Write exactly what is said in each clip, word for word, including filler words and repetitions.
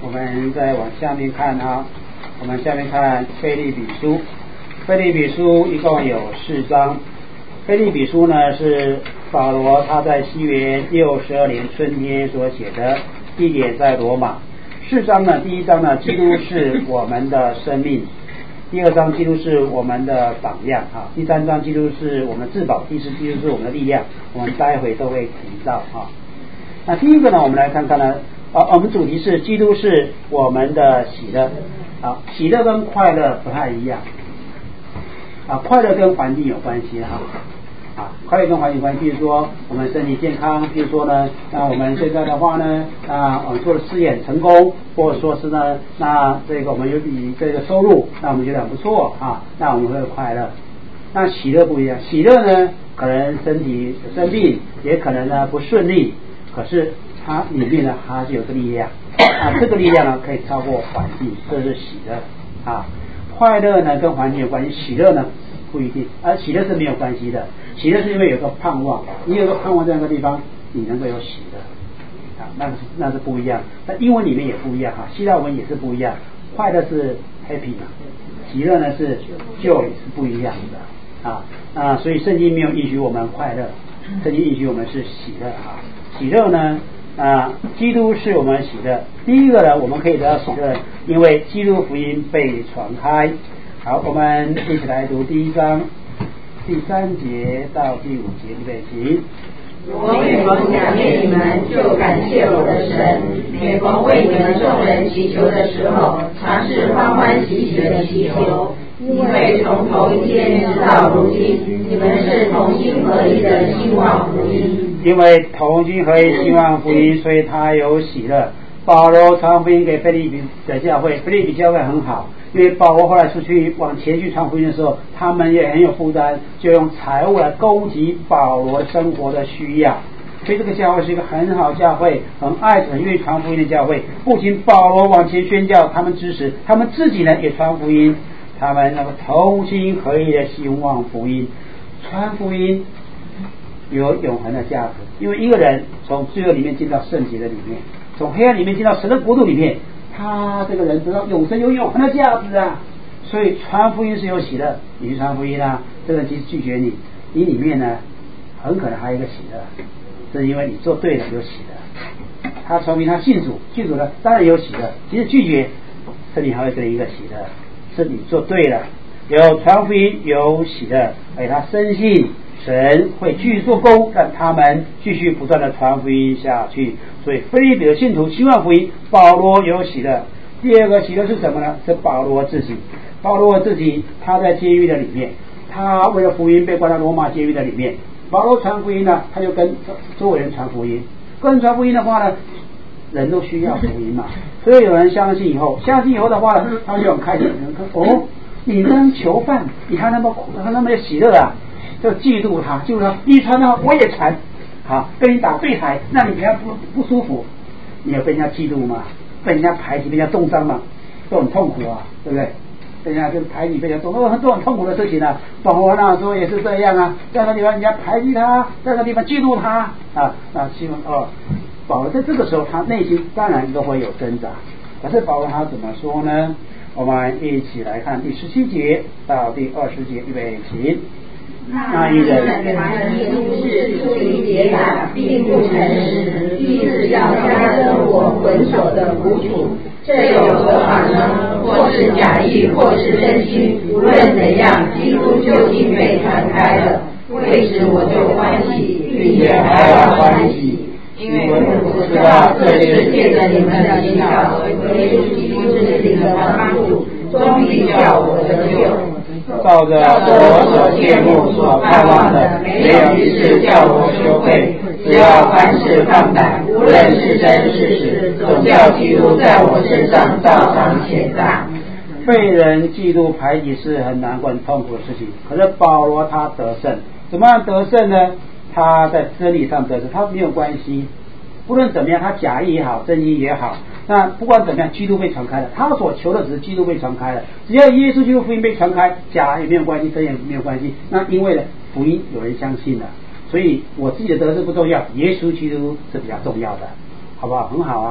我们再往下面看哈，我们下面看腓立比书。腓立比书一共有四章。腓立比书呢是保罗他在西元六十二年春天所写的，地点在罗马。四章呢，第一章呢，基督是我们的生命；第二章，基督是我们的榜样啊；第三章，基督是我们的至宝；第四，基督是我们的力量。我们待会都会提到啊。那第一个呢，我们来看看呢，啊，我们主题是基督是我们的喜乐。啊，喜乐跟快乐不太一样。啊，快乐跟环境有关系哈。啊，快乐跟环境有关系，比如说我们身体健康，比如说呢，那我们现在的话呢，啊，我们做的事业很成功，或者说是呢，那这个我们有笔这个收入，那我们觉得很不错啊，那我们会快乐。那喜乐不一样，喜乐呢，可能身体生病，也可能呢不顺利，可是它里面呢还是有个力量啊，这个力量呢可以超过环境，这是喜乐啊。快乐呢跟环境有关系，喜乐呢不一定，而喜乐是没有关系的。喜乐是因为有个盼望，你有个盼望在那个地方，你能够有喜乐啊，那是那是不一样。那英文里面也不一样哈，希腊文也是不一样。快乐是 happy 嘛，喜乐呢是 joy 是不一样的啊啊，所以圣经没有允许我们快乐，圣经允许我们是喜乐啊。喜乐呢啊，基督是我们喜乐。第一个呢，我们可以得到喜乐，因为基督福音被传开。好，我们一起来读第一章第三节到第五节，预备起。 我每逢想念你们，就感谢我的神；每逢为你们众人祈求的时候，常是欢欢喜喜的祈求，因为从头一天直到如今，你们是同心合一的兴旺福音。 因为同心合一兴旺福音，所以他有喜乐。保罗传福音给腓立比的教会，腓立比教会很好，因为保罗后来出去往前去传福音的时候，他们也很有负担，就用财物来供给保罗生活的需要。所以这个教会是一个很好教会，很爱很愿意传福音的教会。不仅保罗往前宣教，他们支持，他们自己呢也传福音，他们那个同心合一的兴旺福音。传福音有永恒的价值，因为一个人从罪恶里面进到圣洁的里面，从黑暗里面进到神的国度里面，他这个人得到永生，有永恒的价值啊。所以传福音是有喜乐，你去传福音啊，这个人其实拒绝你，你里面呢很可能还有一个喜乐，这是因为你做对了有喜乐。他传福音他信主，信主了当然有喜乐，其实拒绝这里还会给一个喜乐，是你做对了，有传福音有喜乐，而且他深信神会继续做工，让他们继续不断的传福音下去。所以腓立比的信徒兴旺福音，保罗有喜乐。第二个喜乐是什么呢？是保罗自己。保罗自己他在监狱的里面，他为了福音被关到罗马监狱的里面。保罗传福音呢，他就跟周围人传福音。跟人传福音的话呢，人都需要福音嘛，所以有人相信以后，相信以后的话呢，他们就很开心。哦，你跟囚犯，你还那么还那么喜乐啊？就嫉妒他，嫉妒他，你传的我也传，好，跟你打对台，让你比较不不舒服，你有被人家嫉妒吗？被人家排挤，被人家重伤吗？都很痛苦啊，对不对？被人家就排挤，被人家重，都很都很痛苦的事情啊。保罗那时候也是这样啊，在那地方人家排挤他，在那地方嫉妒他啊啊，希望哦，保罗在这个时候他内心当然都会有挣扎，可是保罗他怎么说呢？我们一起来看第十七节到第二十节，预备起。 那一人怀疑都是出于结党，并不诚实，立志要加增我捆锁的苦楚，这有何法呢？或是假意，或是真心，无论怎样，基督究竟被传开了，为此我就欢喜，并且还要欢喜，因为我知道这是借着你们的祈祷和耶稣基督之灵的帮助，终必叫我得救。 照着我所羡慕所盼望的，没有一事叫我羞愧。只要凡事放胆，无论是真是实，总叫基督在我身上照常显大。被人嫉妒排挤是很难过很痛苦的事情，可是保罗他得胜，怎么样得胜呢？他在真理上得胜，他没有关系，不论怎么样，他假意也好，真意也好，那不管怎么样，基督被传开了，他所求的只是基督被传开了。只要耶稣基督福音被传开，假也没有关系，真也没有关系。那因为呢，福音有人相信了，所以我自己的得胜不重要，耶稣基督是比较重要的，好不好？很好啊。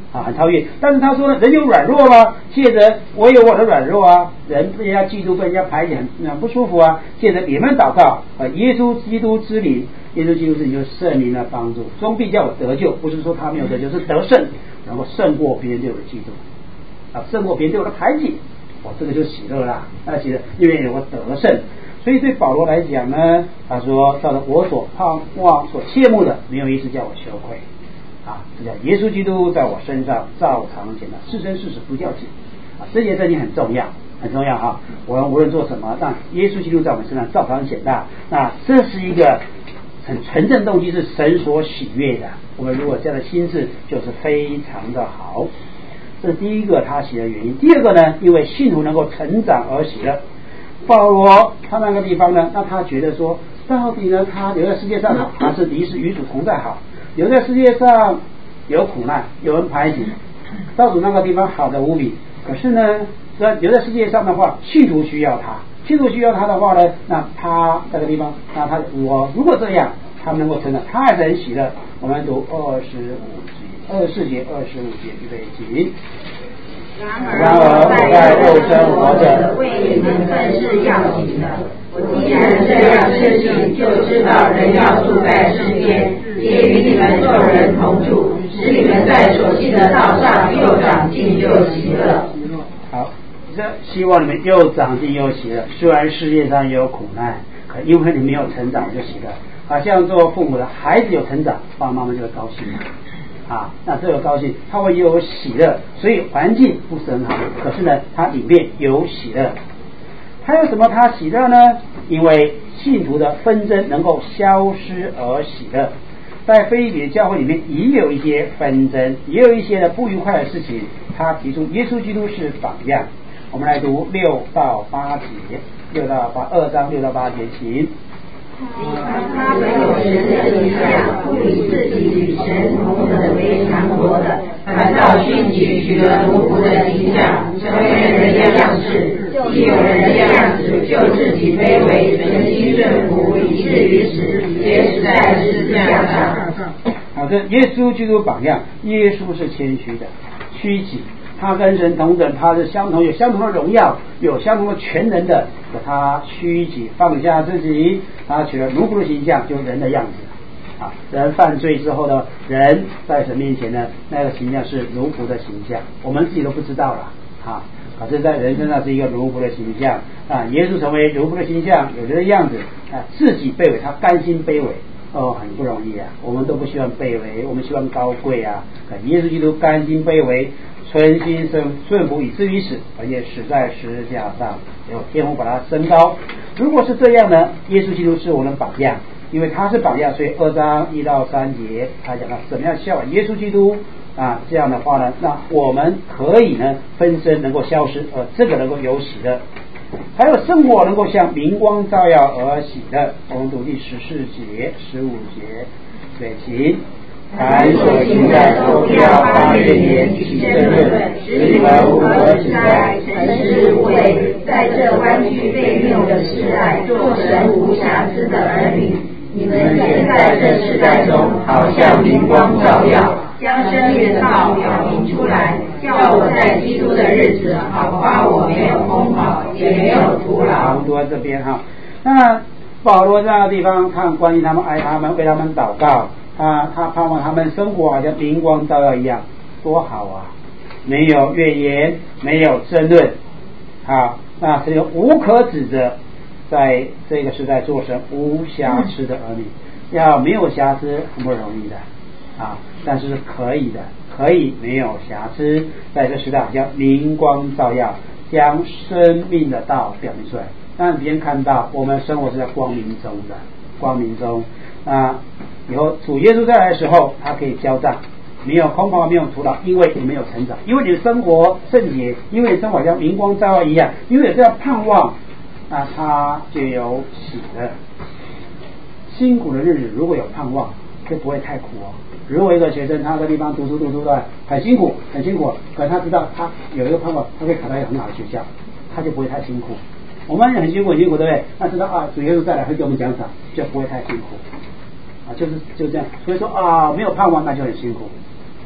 啊，很超越。但是他说呢，人有软弱吗？借着我有我的软弱啊，人被人家嫉妒，被人家排挤，很很不舒服啊。借着你们祷告啊，耶稣基督之灵，耶稣基督是你就圣灵的帮助，终必叫我得救。不是说他没有得救，是得胜，然后胜过别人对我的嫉妒啊，胜过别人对我的排挤。哦，这个就喜乐啦，那喜乐，因为有个得胜。所以对保罗来讲呢，他说：“照着我所盼望、所切慕的，没有一事叫我羞愧。”啊，这叫耶稣基督在我身上照常显的，是真是实不叫紧啊，这件事情很重要，很重要哈。我们无论做什么，让耶稣基督在我们身上照常显大，那这是一个很纯正动机，是神所喜悦的。我们如果这样的心智，就是非常的好。这是第一个他喜的原因。第二个呢，因为信徒能够成长而喜乐。保罗他那个地方呢，那他觉得说，到底呢，他留在世界上好，还是离世与主同在好？留在世界上有苦难，有人排挤，到主那个地方好的无比。可是呢，留在世界上的话，信徒需要他，信徒需要他的话呢，那他那个地方，那他我如果这样，他们能够成长，他还是很喜乐。我们读二十五节、二十四节、二十五节，预备起。 然而我在肉身活着，为你们更是要紧的。我既然这样深信，就知道人要住在世间，也与你们众人同住，使你们在所信的道上又长进又喜乐。 好，这希望你们又长进又喜乐。虽然世界上也有苦难，可因为你没有成长，就喜乐。好像做父母的孩子有成长，爸爸妈妈就会高兴啊，那这个高兴，他会有喜乐，所以环境不是很好，可是呢，它里面有喜乐。还有什么他喜乐呢？因为信徒的纷争能够消失而喜乐。在腓立比的教会里面也有一些纷争，也有一些的不愉快的事情，他提出耶稣基督是榜样。我们来读六到八节，六到八二章六到八节，请。 他本有神的形象，不以自己与神同等为强夺的，反倒虚己，取了奴仆的形象，成为人的样式。既有人的样子，就自己卑微，存心顺服，以至于死，也死在十字架上。 好，这耶稣基督榜样，耶稣是谦虚的，虚己。他跟神同等，他是相同，有相同的荣耀，有相同的全能的。可他虚己，放下自己，他取了奴仆的形象，就是人的样子。啊，人犯罪之后呢，人在神面前呢，那个形象是奴仆的形象，我们自己都不知道了。啊，可是在人身上是一个奴仆的形象啊。耶稣成为奴仆的形象，有人的样子啊，自己卑微，他甘心卑微。哦，很不容易啊！我们都不希望卑微，我们希望高贵啊。可耶稣基督甘心卑微，存心顺顺服，以至于死，而且死在十字架上，有天父把他升高。如果是这样呢，耶稣基督是我们的榜样，因为他是榜样，所以二章一到三节他讲到怎么样效法耶稣基督啊。这样的话呢，那我们可以呢分身能够消失，而这个能够有喜的。还有生活能够像明光照耀而喜的。我们读第十四节、十五节，对，请。 凡所行的都不要发怨言，起争论，使你们无可指摘，诚实无畏，在这弯曲悖谬的时代，做神无瑕疵的儿女。你们现在这时代中，好像明光照耀，将真理的道表明出来，叫我在基督的日子好夸我没有空跑，也没有徒劳。 我们读到这边哈，那保罗这样的地方，看关于他们爱他们，为他们祷告啊，他盼望他们生活好像明光照耀一样，多好啊！没有怨言，没有争论，啊，那是有无可指责。在这个时代做成无瑕疵的儿女，要没有瑕疵很不容易的啊，但是可以的，可以没有瑕疵，在这时代好像明光照耀，将生命的道表明出来，让别人看到我们生活是在光明中的，光明中啊。以后主耶稣再来的时候，他可以交账，没有空跑，没有徒劳，因为你没有成长，因为你的生活圣洁，因为生活像明光照耀一样，因为有这样盼望。那他就有喜乐。辛苦的日子如果有盼望，就不会太苦哦。如果一个学生他在地方读书读书的很辛苦很辛苦，可是他知道他有一个盼望，他可以考到一个很好的学校，他就不会太辛苦。我们很辛苦很辛苦，对不对？那知道啊，主耶稣再来会给我们奖赏，就不会太辛苦啊，就是就这样。所以说啊，没有盼望那就很辛苦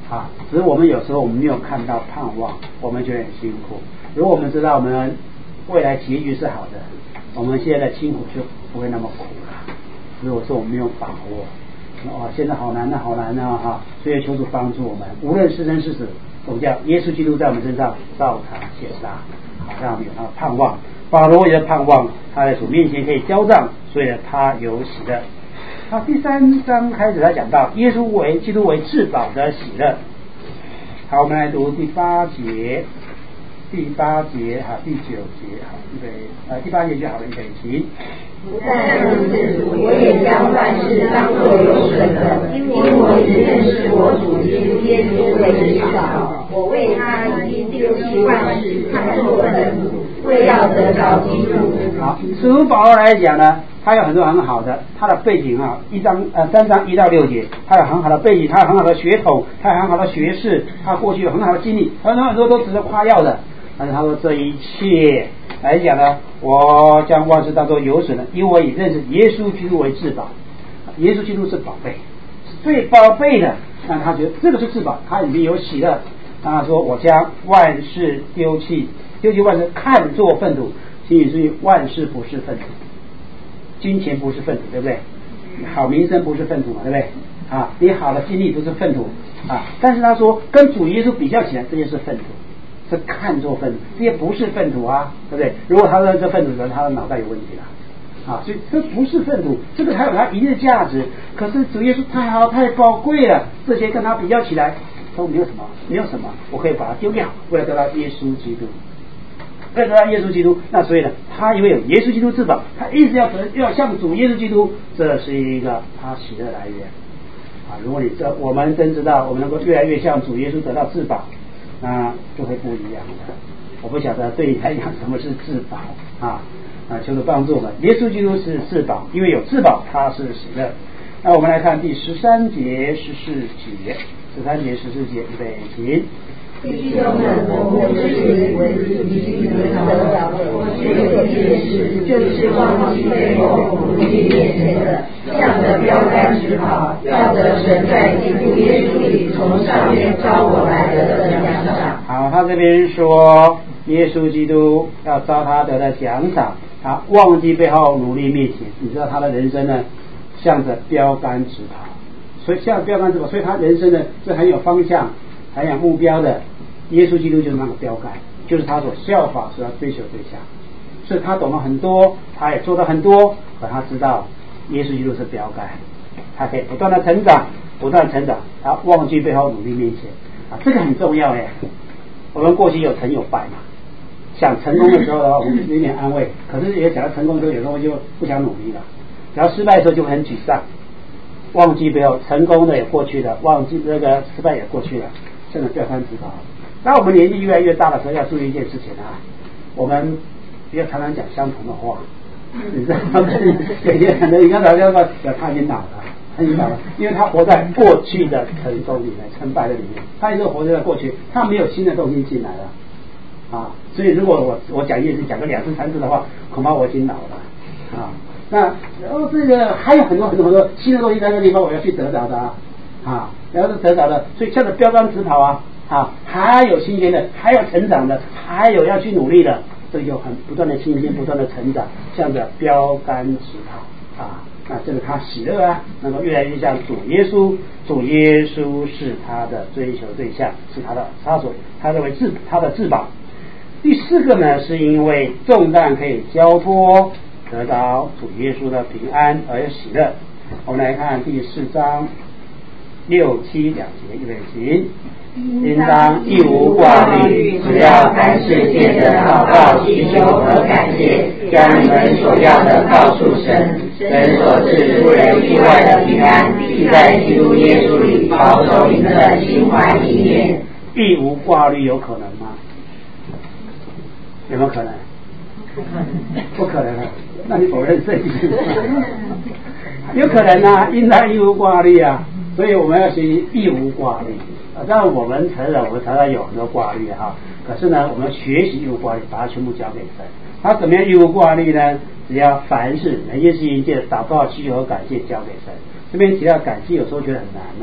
啊，只是我们有时候我们没有看到盼望，我们觉得很辛苦。如果我们知道我们未来结局是好的，我们现在的辛苦就不会那么苦了。如果说我们没有把握，哦，现在好难啊，好难啊，哈！所以求主帮助我们，无论是生是死，总叫耶稣基督在我们身上照常显大，好让我们有那个盼望。保罗也盼望他在主面前可以交账，所以呢，他有喜乐。好，第三章开始他讲到耶稣为基督为至宝的喜乐。好，我们来读第八节，第八节好，第九节好，预备呃第八节就好了，预备起。 不但如此，我也将万事当作有损的，因我已认识我主耶稣为至宝，我为他已经丢弃万事，看作粪土，为要得着基督。 好，使徒保罗来讲呢，他有很多很好的，他的背景啊，一章呃三章一到六节，他有很好的背景，他有很好的血统，他有很好的学识，他过去有很好的经历，很多很多都值得夸耀的。但是他说这一切来讲呢，我将万事当作有损的，因为我已认识耶稣基督为至宝。耶稣基督是宝贝，是最宝贝的。但他觉得这个是至宝，他里面有喜乐。他说我将万事丢弃，丢弃万事看作粪土。请你注意，万事不是粪土，金钱不是粪土，对不对？好名声不是粪土嘛，对不对？啊，你好的经历不是粪土啊。但是他说跟主耶稣比较起来，这些是粪土。是看作粪土，这些不是粪土啊，对不对？如果他认这粪土的人，他的脑袋有问题了啊，所以这不是粪土，这个还有它一定的价值。可是主耶稣太好太宝贵了，这些跟他比较起来都没有什么，没有什么，我可以把它丢掉，为了得到耶稣基督，为了得到耶稣基督。那所以呢，他因为有耶稣基督至宝，他一直要得要向主耶稣基督，这是一个他喜乐来源啊。如果你这我们真知道，我们能够越来越向主耶稣得到至宝，那就会不一样的。我不晓得对你来讲什么是至宝啊啊！求主帮助我们。耶稣基督是至宝，因为有至宝，他是喜乐。那我们来看第十三节、十四节，十三节、十四节，预备起。 弟兄们，我们之所以为自己能得着的，只有一件事，就是忘记背后，努力面前的，向着标杆直跑，要得神在基督耶稣里从上面招我来的奖赏。 好，他这边说耶稣基督要招他得的奖赏，他忘记背后，努力面前。你知道他的人生呢，向着标杆直跑，所以向着标杆直跑，所以他人生呢是很有方向、很有目标的。耶稣基督就是那个标杆，就是他所效法、所要追求对象。所以他懂了很多，他也做了很多，可他知道耶稣基督是标杆，他可以不断的成长，不断成长，他忘记背后，努力面前啊，这个很重要耶。我们过去有成有败嘛，想成功的时候的话，我们有点安慰；可是也想要成功的时候，有时候就不想努力了。然后失败的时候就很沮丧，忘记背后，成功的也过去了，忘记那个失败也过去了，真的标杆直跑。当我们年纪越来越大的时候，要注意一件事情啊，我们不要常常讲相同的话，你知道吗？有些可能你刚才说他已经老了，他已经老了，因为他活在过去的成功里面、成败的里面，他一直活在过去，他没有新的东西进来了啊。所以如果我我讲一件事讲个两次、三次的话，恐怕我已经老了啊。那然后这个还有很多很多很多新的东西在那个地方，我要去得着的啊，啊，然后是得着的，所以向着标杆直跑啊。啊，还有新鲜的，还有成长的，还有要去努力的，这就很不断的新鲜，不断的成长，向着标杆直跑啊！那这个他喜乐啊，能够越来越像主耶稣，主耶稣是他的追求对象，是他的他所他认为至他的至宝。第四个呢，是因为重担可以交托，得到主耶稣的平安而喜乐。我们来看第四章六七两节，预备起。应当一无挂虑，只要凡事借着祷告、祈求和感谢，将你们所要的告诉神。神所赐出人意外的平安，必在基督耶稣里保守你们的心怀意念。一无挂虑有可能吗？有没有可能？不可能，不可能啊！那你否认圣经？有可能啊，应当一无挂虑啊！所以我们要学习一无挂虑。当然我们承认我们常常有很多挂虑哈，可是呢我们学习义无挂虑，把它全部交给神。他怎么样义无挂虑呢？只要凡事每件事情借祷告、祈求和感谢交给神。这边提到感谢有时候觉得很难呐、啊，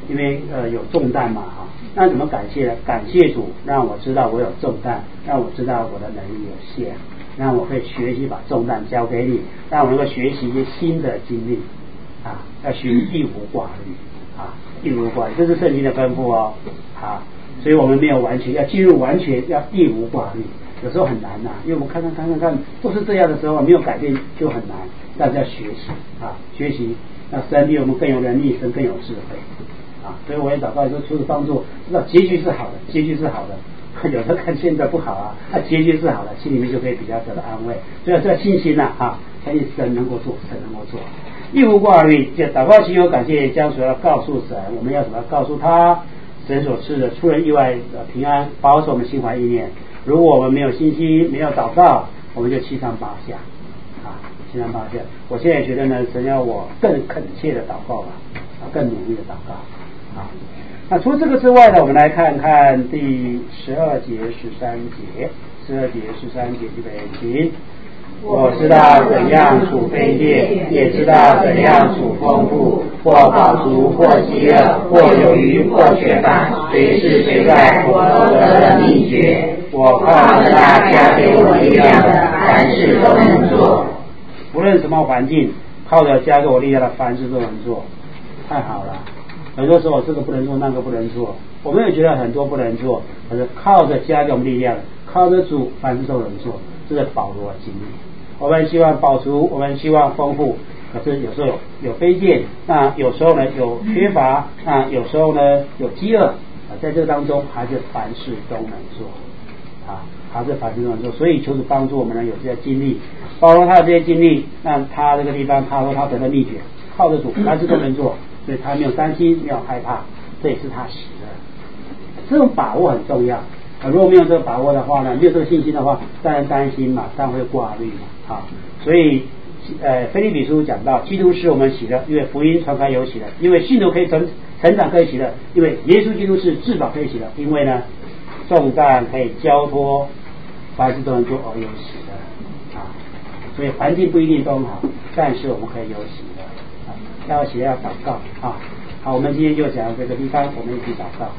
因为呃有重担嘛哈。那怎么感谢呢？感谢主，让我知道我有重担，让我知道我的能力有限，让我可以学习把重担交给你，让我能够学习一些新的经历啊，要学一无挂虑啊，一无挂虑，这是圣经的吩咐哦啊，所以我们没有完全要进入完全要一无挂虑，有时候很难呐、啊，因为我们看看看看看都是这样的时候，没有改变就很难，但是要学习啊，学习，那神比我们更有能力，神更有智慧。啊，所以我也祷告说，求主帮助，知道结局是好的，结局是好的。有时候看现在不好啊，那结局是好的，心里面就可以比较得到安慰。所以这信心呐、啊，啊，相信神能够做，神能够做。一无挂虑，就祷告祈求感谢，将所要告诉神，我们要怎么告诉他？神所赐的出人意外的平安，保守我们心怀意念。如果我们没有信心，没有祷告，我们就七上八下啊，七上八下。我现在觉得呢，神要我更恳切的祷告吧，啊，更努力的祷告。啊，那除了这个之外呢，我们来看看第十二节、十三节，十二节、十三节这个经。我知道怎样处卑贱，也知道怎样处丰富，或饱足，或饥饿，或有余，或缺乏，随时随在我都得了秘诀。我靠着那加给我力量的，凡事都能做。无论什么环境，靠着加给我力量的，凡事都能做。太好了。很多时候这个不能做，那个不能做，我们也觉得很多不能做，可是靠着加给我们力量，靠着主，凡事都能做。这是保罗的经历。我们希望饱足，我们希望丰富，可是有时候有有卑贱，那有时候呢有缺乏，那有时候呢有饥饿啊，在这个当中还是凡事都能做啊，还是凡事都能做。所以求主帮助我们呢有这些经历，保罗他有这些经历，那他这个地方他说他得了秘诀，靠着主，凡事都能做。所以他没有担心，没有害怕，这也是他喜乐。这种把握很重要。啊，如果没有这个把握的话呢，没有这个信心的话，当然担心嘛，当然会挂虑嘛。啊，所以呃，腓立比书讲到，基督是我们喜乐，因为福音传开有喜乐，因为信徒可以成成长可以喜乐，因为耶稣基督是至宝可以喜乐，因为呢，重担可以交托，凡事都能做而有喜乐。啊，所以环境不一定都很好，但是我们可以有喜乐。要写要祷告啊！好，我们今天就讲到这个地方，我们一起祷告。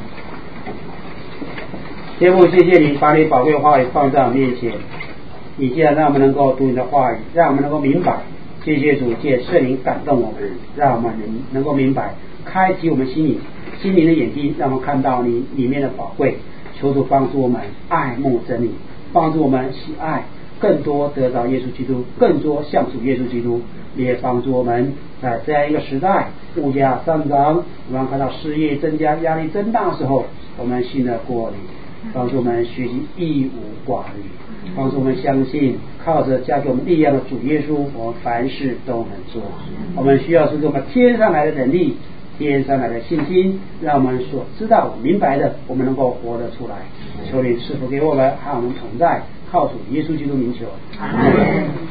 天父，谢谢你把你宝贵的话语放在我面前，你既然让我们能够读你的话语，让我们能够明白。谢谢主，借圣灵感动我们，让我们能能够明白，开启我们心里心灵的眼睛，让我们看到你里面的宝贵。求主帮助我们爱慕真理，帮助我们喜爱更多得到耶稣基督，更多像主耶稣基督。也帮助我们在这样一个时代，物价上涨，我们看到失业增加，压力增大的时候，我们信得过你，帮助我们学习一无挂虑，帮助我们相信靠着加给我们力量的主耶稣，我们凡事都能做。我们需要是给我们天上来的能力，天上来的信心，让我们所知道明白的，我们能够活得出来。求你赐福给我们，和我们同在，靠主耶稣基督名求。阿们。